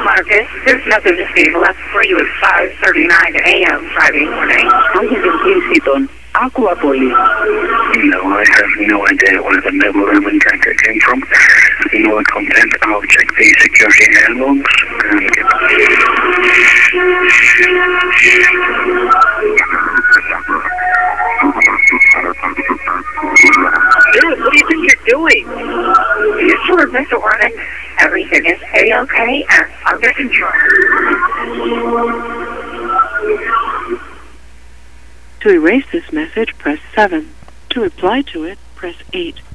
Marcus. There's nothing to see left for you at 5:39 a.m. Friday morning. Houston. Aqua Police. No, I have no idea where the memorandum jacket came from. No content. I'll check the security handbooks and get Dude, what do you think you're doing? You sure, Mr. Warren? Everything is A-OK and under control. To erase this message, press 7. To reply to it, press 8.